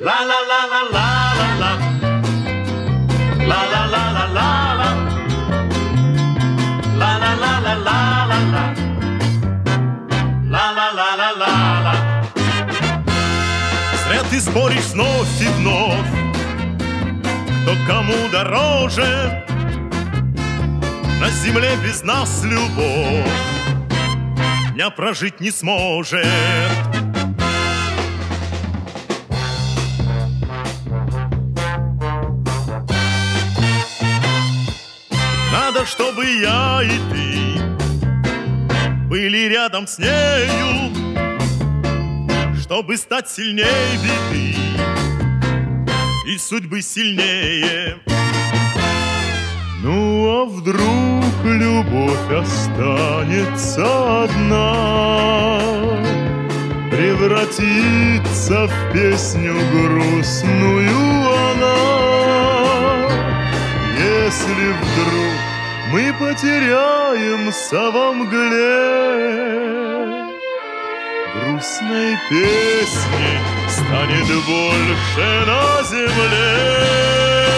La la la la la la la. La la la la la la. La la la la la la la. La la la la la la. Зря ты споришь вновь и вновь, кто кому дороже. На земле без нас любовь дня прожить не сможет. Надо, чтобы я и ты были рядом с нею, чтобы стать сильнее беды и судьбы сильнее. Ну а вдруг любовь останется одна, превратится в песню грустную она? Если вдруг мы потеряемся во мгле, грустной песней станет больше на земле.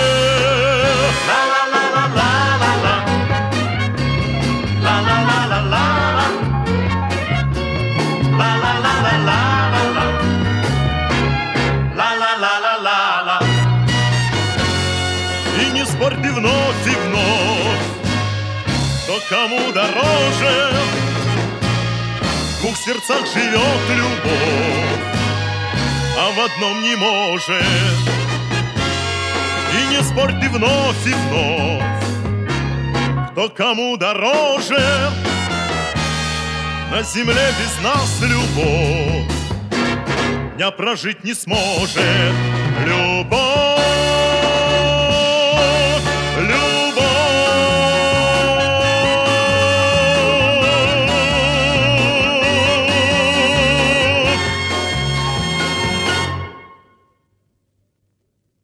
И не спорь ты вновь и вновь, кто кому дороже. В двух сердцах живет любовь, а в одном не может. И не спорь ты вновь и вновь, кто кому дороже. На земле без нас любовь дня прожить не сможет. Любовь.